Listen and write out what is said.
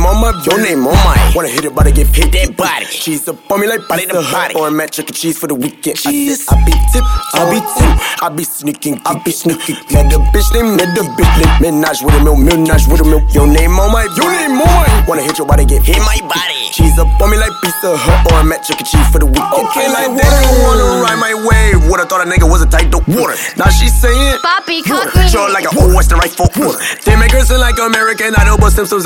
on my, your name on my. Wanna hit it, but I get hit that body. Cheese up on me like body the body. Or I'm at Chuck E. Cheese for the weekend. I be tip, I be sneaking, Met the bitch named Minaj with a milk. Your name on my, Wanna hit your body, get hit my body. Cheese up on me like Pizza Hut. Or I'm at Chuck E. Cheese for the weekend. Okay, like they don't wanna ride my wave. Would've thought a nigga was a type of water. Now she saying, Papi, cock me. Show like an old Western rifle. They make her sound like American Idol, but Simpsons